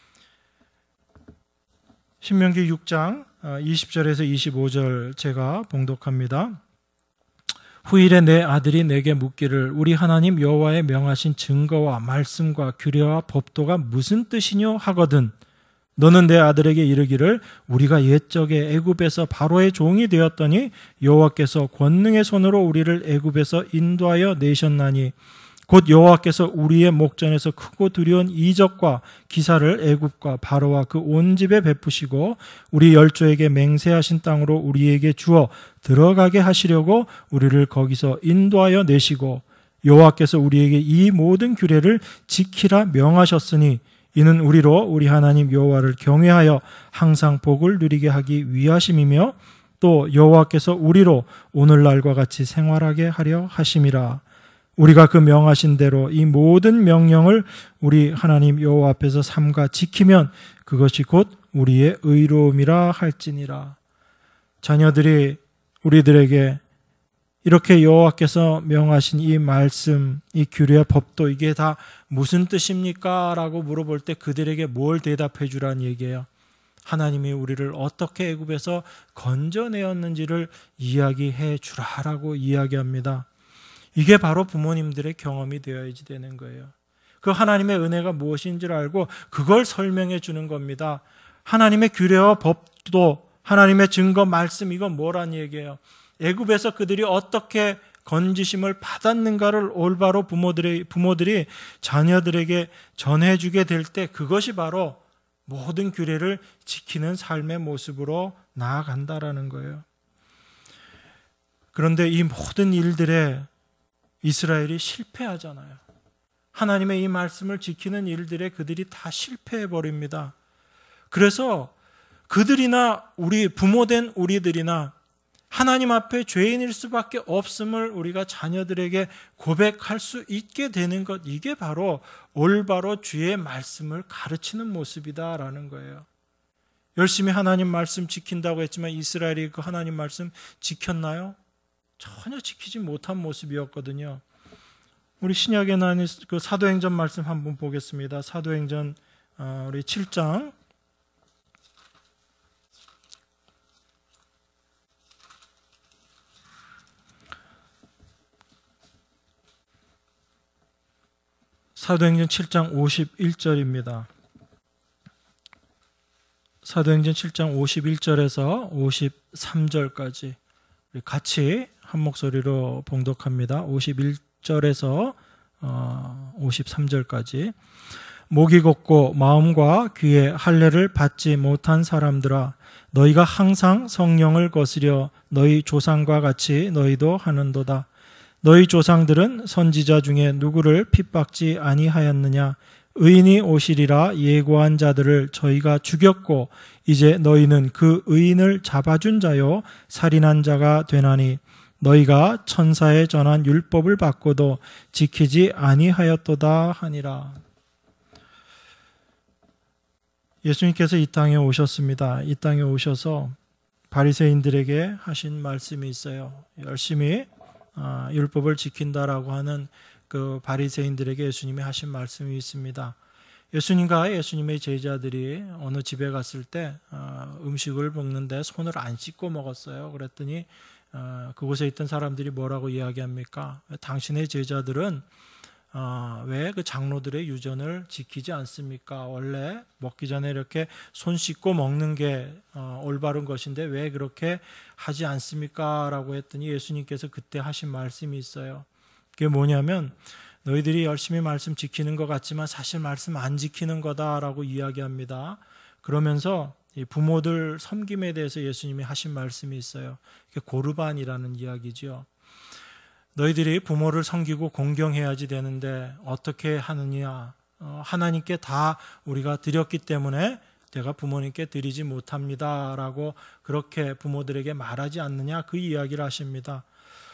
신명기 6장 20절에서 25절 제가 봉독합니다. 후일에 내 아들이 내게 묻기를 우리 하나님 여호와의 명하신 증거와 말씀과 규례와 법도가 무슨 뜻이뇨 하거든 너는 내 아들에게 이르기를 우리가 옛적에 애굽에서 바로의 종이 되었더니 여호와께서 권능의 손으로 우리를 애굽에서 인도하여 내셨나니 곧 여호와께서 우리의 목전에서 크고 두려운 이적과 기사를 애굽과 바로와 그 온 집에 베푸시고 우리 열조에게 맹세하신 땅으로 우리에게 주어 들어가게 하시려고 우리를 거기서 인도하여 내시고 여호와께서 우리에게 이 모든 규례를 지키라 명하셨으니 이는 우리로 우리 하나님 여호와를 경외하여 항상 복을 누리게 하기 위하심이며 또 여호와께서 우리로 오늘날과 같이 생활하게 하려 하심이라. 우리가 그 명하신 대로 이 모든 명령을 우리 하나님 여호와 앞에서 삼가 지키면 그것이 곧 우리의 의로움이라 할지니라. 자녀들이 우리들에게 이렇게 여호와께서 명하신 이 말씀, 이 규례와 법도 이게 다 무슨 뜻입니까? 라고 물어볼 때 그들에게 뭘 대답해 주란 얘기예요. 하나님이 우리를 어떻게 애굽에서 건져내었는지를 이야기해 주라라고 이야기합니다. 이게 바로 부모님들의 경험이 되어야지 되는 거예요. 그 하나님의 은혜가 무엇인지를 알고 그걸 설명해 주는 겁니다. 하나님의 규례와 법도 하나님의 증거 말씀 이건 뭐란 얘기예요? 애굽에서 그들이 어떻게 건지심을 받았는가를 올바로 부모들이 자녀들에게 전해주게 될 때 그것이 바로 모든 규례를 지키는 삶의 모습으로 나아간다라는 거예요. 그런데 이 모든 일들에 이스라엘이 실패하잖아요. 하나님의 이 말씀을 지키는 일들에 그들이 다 실패해버립니다. 그래서 그들이나 우리 부모된 우리들이나 하나님 앞에 죄인일 수밖에 없음을 우리가 자녀들에게 고백할 수 있게 되는 것, 이게 바로 올바로 주의 말씀을 가르치는 모습이다라는 거예요. 열심히 하나님 말씀 지킨다고 했지만 이스라엘이 그 하나님 말씀 지켰나요? 전혀 지키지 못한 모습이었거든요. 우리 신약에 나온 그 사도행전 말씀 한번 보겠습니다. 사도행전 우리 7장 사도행전 7장 51절입니다. 사도행전 7장 51절에서 53절까지 같이 한 목소리로 봉독합니다. 51절에서 53절까지. 목이 곧고 마음과 귀에 할례를 받지 못한 사람들아, 너희가 항상 성령을 거스려 너희 조상과 같이 너희도 하는도다. 너희 조상들은 선지자 중에 누구를 핍박지 아니하였느냐? 의인이 오시리라 예고한 자들을 저희가 죽였고 이제 너희는 그 의인을 잡아준 자요 살인한 자가 되나니 너희가 천사에 전한 율법을 받고도 지키지 아니하였도다 하니라. 예수님께서 이 땅에 오셨습니다. 이 땅에 오셔서 바리새인들에게 하신 말씀이 있어요. 열심히 율법을 지킨다라고 하는 그 바리새인들에게 예수님이 하신 말씀이 있습니다. 예수님과 예수님의 제자들이 어느 집에 갔을 때 음식을 먹는데 손을 안 씻고 먹었어요. 그랬더니 그곳에 있던 사람들이 뭐라고 이야기합니까? 당신의 제자들은 왜 그 장로들의 유전을 지키지 않습니까? 원래 먹기 전에 이렇게 손 씻고 먹는 게 올바른 것인데 왜 그렇게 하지 않습니까? 라고 했더니 예수님께서 그때 하신 말씀이 있어요. 그게 뭐냐면 너희들이 열심히 말씀 지키는 것 같지만 사실 말씀 안 지키는 거다라고 이야기합니다. 그러면서 이 부모들 섬김에 대해서 예수님이 하신 말씀이 있어요. 그게 고르반이라는 이야기죠. 너희들이 부모를 섬기고 공경해야지 되는데 어떻게 하느냐? 하나님께 다 우리가 드렸기 때문에 내가 부모님께 드리지 못합니다라고 그렇게 부모들에게 말하지 않느냐? 그 이야기를 하십니다.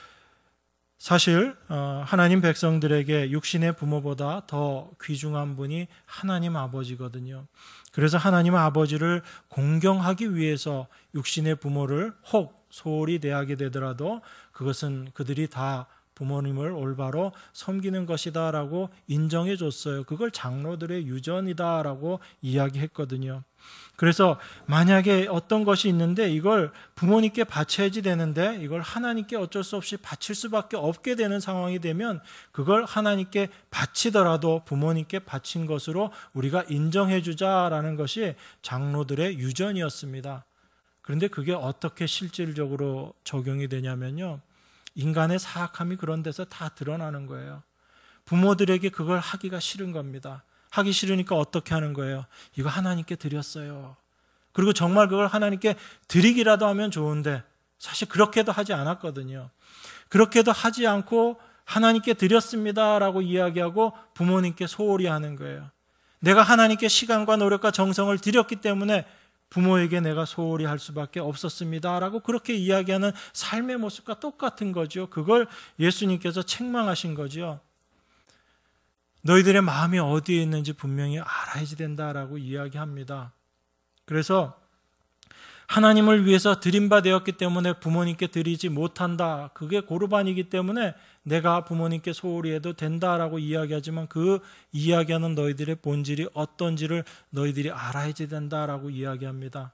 사실 하나님 백성들에게 육신의 부모보다 더 귀중한 분이 하나님 아버지거든요. 그래서 하나님 아버지를 공경하기 위해서 육신의 부모를 혹 소홀히 대하게 되더라도 그것은 그들이 다 부모님을 올바로 섬기는 것이다라고 인정해 줬어요. 그걸 장로들의 유전이다라고 이야기했거든요. 그래서 만약에 어떤 것이 있는데 이걸 부모님께 바쳐야지 되는데 이걸 하나님께 어쩔 수 없이 바칠 수밖에 없게 되는 상황이 되면 그걸 하나님께 바치더라도 부모님께 바친 것으로 우리가 인정해 주자라는 것이 장로들의 유전이었습니다. 그런데 그게 어떻게 실질적으로 적용이 되냐면요. 인간의 사악함이 그런 데서 다 드러나는 거예요. 부모들에게 그걸 하기가 싫은 겁니다. 하기 싫으니까 어떻게 하는 거예요? 이거 하나님께 드렸어요. 그리고 정말 그걸 하나님께 드리기라도 하면 좋은데 사실 그렇게도 하지 않았거든요. 그렇게도 하지 않고 하나님께 드렸습니다라고 이야기하고 부모님께 소홀히 하는 거예요. 내가 하나님께 시간과 노력과 정성을 드렸기 때문에 부모에게 내가 소홀히 할 수밖에 없었습니다라고 그렇게 이야기하는 삶의 모습과 똑같은 거죠. 그걸 예수님께서 책망하신 거죠. 너희들의 마음이 어디에 있는지 분명히 알아야지 된다라고 이야기합니다. 그래서 하나님을 위해서 드림바 되었기 때문에 부모님께 드리지 못한다. 그게 고르반이기 때문에 내가 부모님께 소홀히 해도 된다라고 이야기하지만 그 이야기하는 너희들의 본질이 어떤지를 너희들이 알아야지 된다라고 이야기합니다.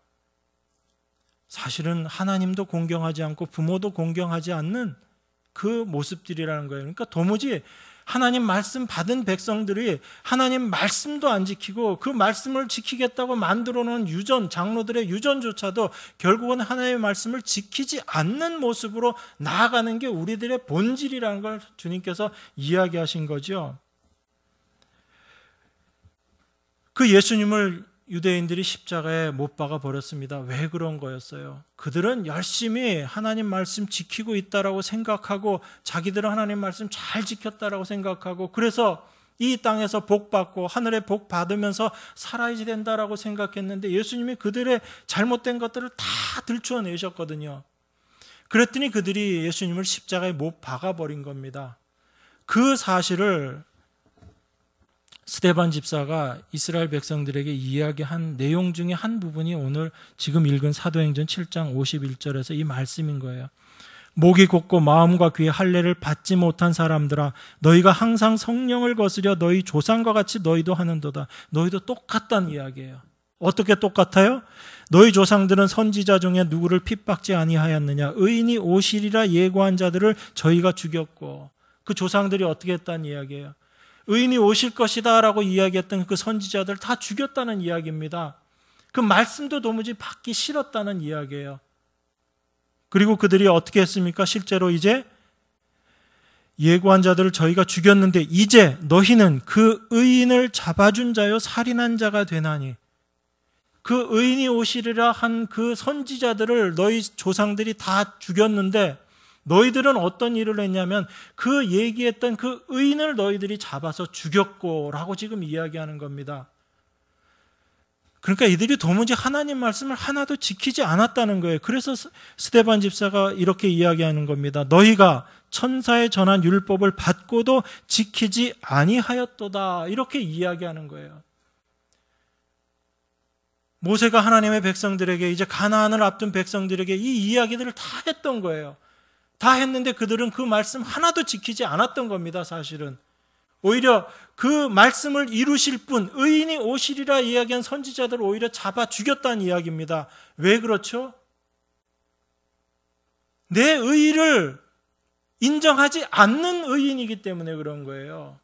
사실은 하나님도 공경하지 않고 부모도 공경하지 않는 그 모습들이라는 거예요. 그러니까 도무지 하나님 말씀 받은 백성들이 하나님 말씀도 안 지키고 그 말씀을 지키겠다고 만들어 놓은 유전, 장로들의 유전조차도 결국은 하나님의 말씀을 지키지 않는 모습으로 나아가는 게 우리들의 본질이라는 걸 주님께서 이야기하신 거죠. 그 예수님을 유대인들이 십자가에 못 박아 버렸습니다. 왜 그런 거였어요? 그들은 열심히 하나님 말씀 지키고 있다라고 생각하고 자기들은 하나님 말씀 잘 지켰다라고 생각하고 그래서 이 땅에서 복 받고 하늘에 복 받으면서 살아야지 된다라고 생각했는데 예수님이 그들의 잘못된 것들을 다 들추어내셨거든요. 그랬더니 그들이 예수님을 십자가에 못 박아 버린 겁니다. 그 사실을 스데반 집사가 이스라엘 백성들에게 이야기한 내용 중에 한 부분이 오늘 지금 읽은 사도행전 7장 51절에서 이 말씀인 거예요. 목이 곧고 마음과 귀에 할례를 받지 못한 사람들아 너희가 항상 성령을 거스려 너희 조상과 같이 너희도 하는도다. 너희도 똑같다는 이야기예요. 어떻게 똑같아요? 너희 조상들은 선지자 중에 누구를 핍박지 아니하였느냐? 의인이 오시리라 예고한 자들을 저희가 죽였고 그 조상들이 어떻게 했다는 이야기예요. 의인이 오실 것이다 라고 이야기했던 그 선지자들 다 죽였다는 이야기입니다. 그 말씀도 도무지 받기 싫었다는 이야기예요. 그리고 그들이 어떻게 했습니까? 실제로 이제 예고한 자들을 저희가 죽였는데 이제 너희는 그 의인을 잡아준 자요 살인한 자가 되나니 그 의인이 오시리라 한 그 선지자들을 너희 조상들이 다 죽였는데 너희들은 어떤 일을 했냐면 그 얘기했던 그 의인을 너희들이 잡아서 죽였고 라고 지금 이야기하는 겁니다. 그러니까 이들이 도무지 하나님 말씀을 하나도 지키지 않았다는 거예요. 그래서 스데반 집사가 이렇게 이야기하는 겁니다. 너희가 천사의 전한 율법을 받고도 지키지 아니하였도다. 이렇게 이야기하는 거예요. 모세가 하나님의 백성들에게 이제 가나안을 앞둔 백성들에게 이 이야기들을 다 했던 거예요. 다 했는데 그들은 그 말씀 하나도 지키지 않았던 겁니다. 사실은 오히려 그 말씀을 이루실 분 의인이 오시리라 이야기한 선지자들을 오히려 잡아 죽였다는 이야기입니다. 왜 그렇죠? 내 의의를 인정하지 않는 의인이기 때문에 그런 거예요.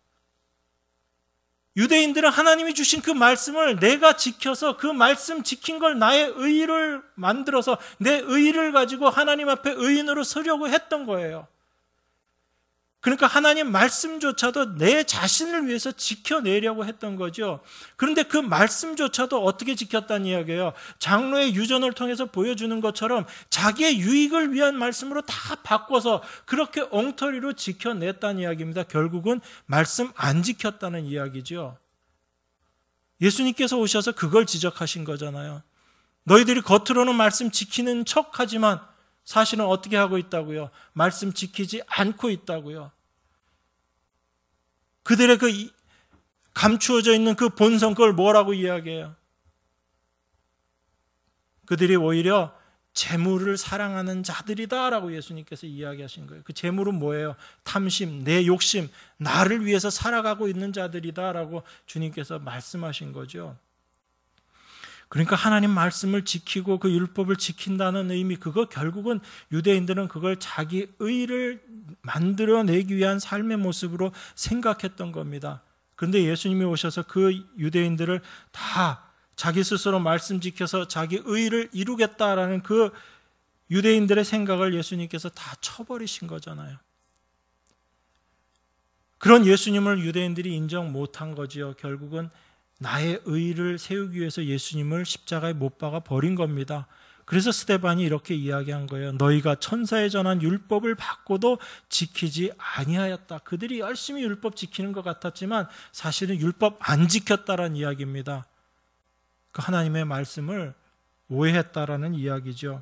유대인들은 하나님이 주신 그 말씀을 내가 지켜서 그 말씀 지킨 걸 나의 의의를 만들어서 내 의의를 가지고 하나님 앞에 의인으로 서려고 했던 거예요. 그러니까 하나님 말씀조차도 내 자신을 위해서 지켜내려고 했던 거죠. 그런데 그 말씀조차도 어떻게 지켰다는 이야기예요. 장로의 유전을 통해서 보여주는 것처럼 자기의 유익을 위한 말씀으로 다 바꿔서 그렇게 엉터리로 지켜냈다는 이야기입니다. 결국은 말씀 안 지켰다는 이야기죠. 예수님께서 오셔서 그걸 지적하신 거잖아요. 너희들이 겉으로는 말씀 지키는 척하지만 사실은 어떻게 하고 있다고요? 말씀 지키지 않고 있다고요. 그들의 그 감추어져 있는 그 본성 그걸 뭐라고 이야기해요? 그들이 오히려 재물을 사랑하는 자들이다라고 예수님께서 이야기하신 거예요. 그 재물은 뭐예요? 탐심, 내 욕심, 나를 위해서 살아가고 있는 자들이다라고 주님께서 말씀하신 거죠. 그러니까 하나님 말씀을 지키고 그 율법을 지킨다는 의미, 그거 결국은 유대인들은 그걸 자기 의를 만들어내기 위한 삶의 모습으로 생각했던 겁니다. 그런데 예수님이 오셔서 그 유대인들을 다 자기 스스로 말씀 지켜서 자기 의를 이루겠다라는 그 유대인들의 생각을 예수님께서 다 쳐버리신 거잖아요. 그런 예수님을 유대인들이 인정 못한 거지요. 결국은 나의 의를 세우기 위해서 예수님을 십자가에 못 박아 버린 겁니다. 그래서 스데반이 이렇게 이야기한 거예요. 너희가 천사에 전한 율법을 받고도 지키지 아니하였다. 그들이 열심히 율법 지키는 것 같았지만 사실은 율법 안 지켰다라는 이야기입니다. 그 하나님의 말씀을 오해했다라는 이야기죠.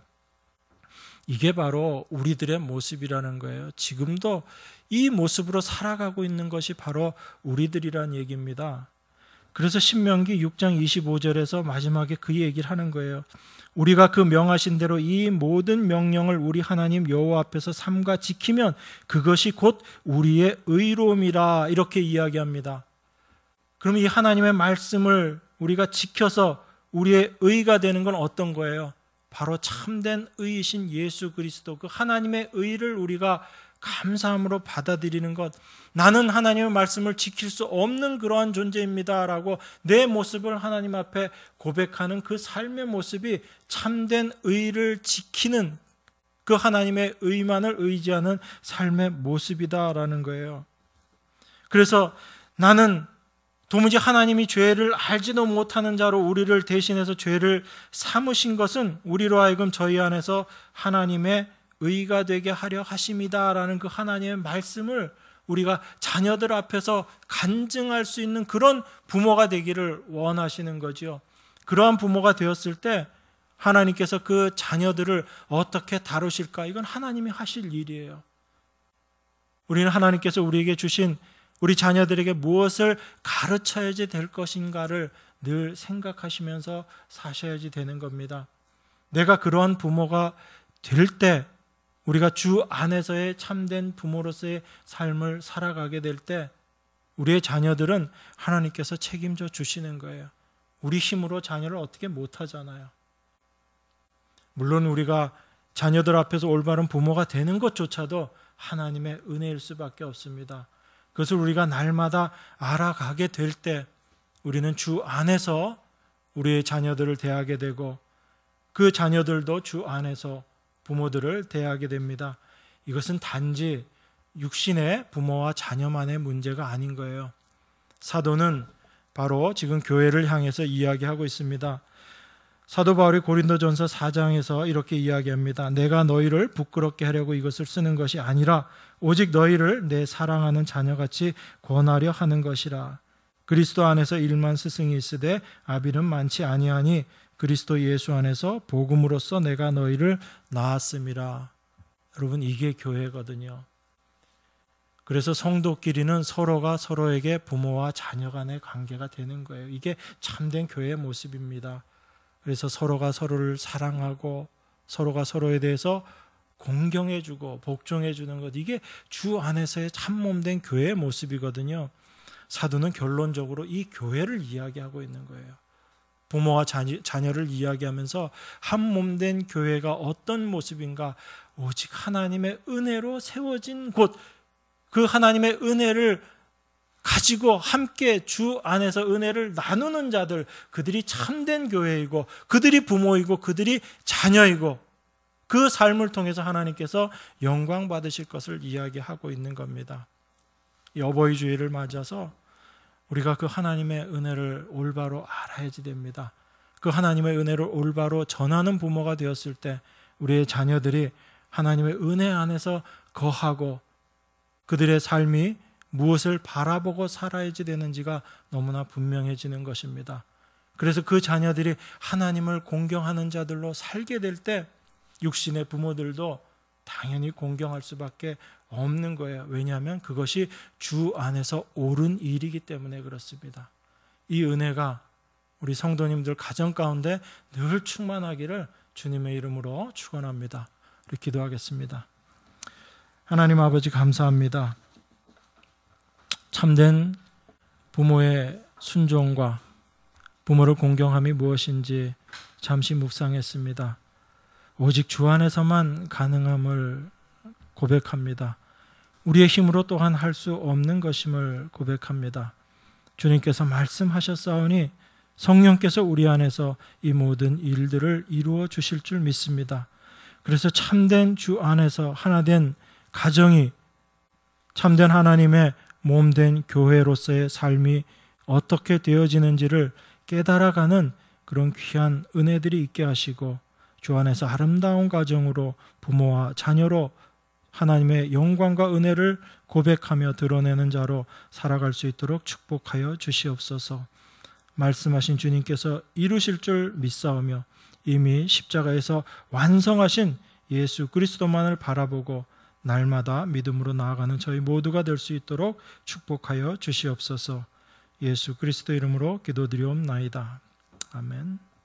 이게 바로 우리들의 모습이라는 거예요. 지금도 이 모습으로 살아가고 있는 것이 바로 우리들이란 얘기입니다. 그래서 신명기 6장 25절에서 마지막에 그 얘기를 하는 거예요. 우리가 그 명하신 대로 이 모든 명령을 우리 하나님 여호와 앞에서 삼가 지키면 그것이 곧 우리의 의로움이라, 이렇게 이야기합니다. 그럼 이 하나님의 말씀을 우리가 지켜서 우리의 의가 되는 건 어떤 거예요? 바로 참된 의이신 예수 그리스도, 그 하나님의 의를 우리가 감사함으로 받아들이는 것. 나는 하나님의 말씀을 지킬 수 없는 그러한 존재입니다 라고 내 모습을 하나님 앞에 고백하는 그 삶의 모습이 참된 의를 지키는, 그 하나님의 의만을 의지하는 삶의 모습이다라는 거예요. 그래서 나는 도무지 하나님이 죄를 알지도 못하는 자로 우리를 대신해서 죄를 삼으신 것은 우리로 하여금 저희 안에서 하나님의 의가 되게 하려 하심이다라는 그 하나님의 말씀을 우리가 자녀들 앞에서 간증할 수 있는 그런 부모가 되기를 원하시는 거죠. 그러한 부모가 되었을 때 하나님께서 그 자녀들을 어떻게 다루실까? 이건 하나님이 하실 일이에요. 우리는 하나님께서 우리에게 주신 우리 자녀들에게 무엇을 가르쳐야지 될 것인가를 늘 생각하시면서 사셔야지 되는 겁니다. 내가 그러한 부모가 될 때, 우리가 주 안에서의 참된 부모로서의 삶을 살아가게 될 때 우리의 자녀들은 하나님께서 책임져 주시는 거예요. 우리 힘으로 자녀를 어떻게 못하잖아요. 물론 우리가 자녀들 앞에서 올바른 부모가 되는 것조차도 하나님의 은혜일 수밖에 없습니다. 그것을 우리가 날마다 알아가게 될 때 우리는 주 안에서 우리의 자녀들을 대하게 되고 그 자녀들도 주 안에서 부모들을 대하게 됩니다. 이것은 단지 육신의 부모와 자녀만의 문제가 아닌 거예요. 사도는 바로 지금 교회를 향해서 이야기하고 있습니다. 사도 바울이 고린도전서 4장에서 이렇게 이야기합니다. 내가 너희를 부끄럽게 하려고 이것을 쓰는 것이 아니라 오직 너희를 내 사랑하는 자녀같이 권하려 하는 것이라. 그리스도 안에서 일만 스승이 있으되 아비는 많지 아니하니 그리스도 예수 안에서 복음으로써 내가 너희를 낳았음이라. 여러분, 이게 교회거든요. 그래서 성도끼리는 서로가 서로에게 부모와 자녀 간의 관계가 되는 거예요. 이게 참된 교회의 모습입니다. 그래서 서로가 서로를 사랑하고 서로가 서로에 대해서 공경해주고 복종해주는 것, 이게 주 안에서의 참몸된 교회의 모습이거든요. 사도는 결론적으로 이 교회를 이야기하고 있는 거예요. 부모와 자녀를 이야기하면서 한 몸된 교회가 어떤 모습인가, 오직 하나님의 은혜로 세워진 곳, 그 하나님의 은혜를 가지고 함께 주 안에서 은혜를 나누는 자들, 그들이 참된 교회이고 그들이 부모이고 그들이 자녀이고 그 삶을 통해서 하나님께서 영광 받으실 것을 이야기하고 있는 겁니다. 이 어버이 주일을 맞아서 우리가 그 하나님의 은혜를 올바로 알아야지 됩니다. 그 하나님의 은혜를 올바로 전하는 부모가 되었을 때 우리의 자녀들이 하나님의 은혜 안에서 거하고 그들의 삶이 무엇을 바라보고 살아야지 되는지가 너무나 분명해지는 것입니다. 그래서 그 자녀들이 하나님을 공경하는 자들로 살게 될 때 육신의 부모들도 당연히 공경할 수밖에 없는 거예요. 왜냐하면 그것이 주 안에서 옳은 일이기 때문에 그렇습니다. 이 은혜가 우리 성도님들 가정 가운데 늘 충만하기를 주님의 이름으로 축원합니다. 우리 기도하겠습니다. 하나님 아버지, 감사합니다. 참된 부모의 순종과 부모를 공경함이 무엇인지 잠시 묵상했습니다. 오직 주 안에서만 가능함을 고백합니다. 우리의 힘으로 또한 할 수 없는 것임을 고백합니다. 주님께서 말씀하셨사오니 성령께서 우리 안에서 이 모든 일들을 이루어 주실 줄 믿습니다. 그래서 참된 주 안에서 하나된 가정이 참된 하나님의 몸된 교회로서의 삶이 어떻게 되어지는지를 깨달아가는 그런 귀한 은혜들이 있게 하시고 주 안에서 아름다운 가정으로 부모와 자녀로 하나님의 영광과 은혜를 고백하며 드러내는 자로 살아갈 수 있도록 축복하여 주시옵소서. 말씀하신 주님께서 이루실 줄 믿사오며 이미 십자가에서 완성하신 예수 그리스도만을 바라보고 날마다 믿음으로 나아가는 저희 모두가 될 수 있도록 축복하여 주시옵소서. 예수 그리스도 이름으로 기도드리옵나이다. 아멘.